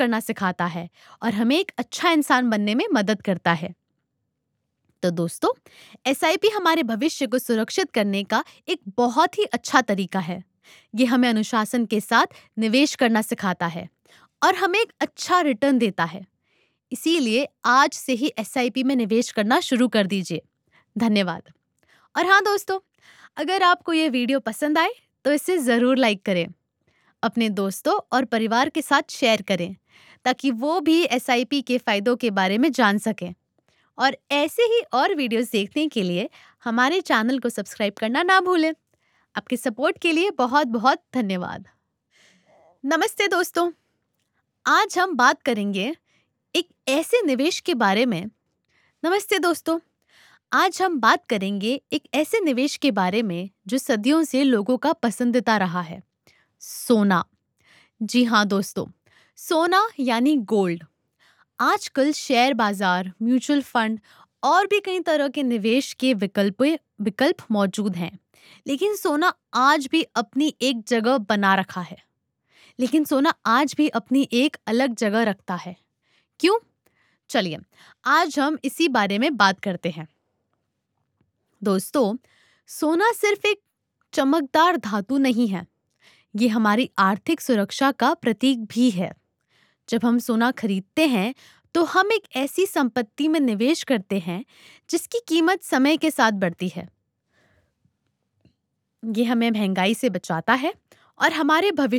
करना सिखाता है और हमें एक अच्छा इंसान बनने में मदद करता है। तो दोस्तों, एसआईपी हमारे भविष्य को सुरक्षित करने का एक बहुत ही अच्छा तरीका है। ये हमें अनुशासन के साथ निवेश करना सिखाता है और हमें एक अच्छा रिटर्न देता है। इसीलिए आज से ही एसआईपी में निवेश करना शुरू कर दीजिए। धन्यवाद। और हाँ दोस्तों, अगर आपको ये वीडियो पसंद आए तो इसे ज़रूर लाइक करें। अपने दोस्तों और परिवार के साथ शेयर करें ताकि वो भी एसआईपी के फायदों के बारे में जान सकें। और ऐसे ही और वीडियोस देखने के लिए हमारे चैनल को सब्सक्राइब करना ना भूलें। आपके सपोर्ट के लिए बहुत बहुत धन्यवाद। नमस्ते दोस्तों, आज हम बात करेंगे एक ऐसे निवेश के बारे में। नमस्ते दोस्तों, आज हम बात करेंगे एक ऐसे निवेश के बारे में जो सदियों से लोगों का पसंदीदा रहा है, सोना। जी हाँ दोस्तों, सोना यानी गोल्ड। आजकल शेयर बाजार, म्यूचुअल फंड और भी कई तरह के निवेश के विकल्प मौजूद हैं, लेकिन सोना आज भी अपनी एक जगह बना रखा है। लेकिन सोना आज भी अपनी एक अलग जगह रखता है। क्यों? चलिए, आज हम इसी बारे में बात करते हैं। दोस्तों, सोना सिर्फ एक चमकदार धातु नहीं है, ये हमारी आर्थिक सुरक्षा का प्रतीक भी है। जब हम सोना खरीदते हैं तो हम एक ऐसी संपत्ति में निवेश करते हैं जिसकी कीमत समय के साथ बढ़ती है। ये हमें महंगाई से बचाता है और हमारे भविष्य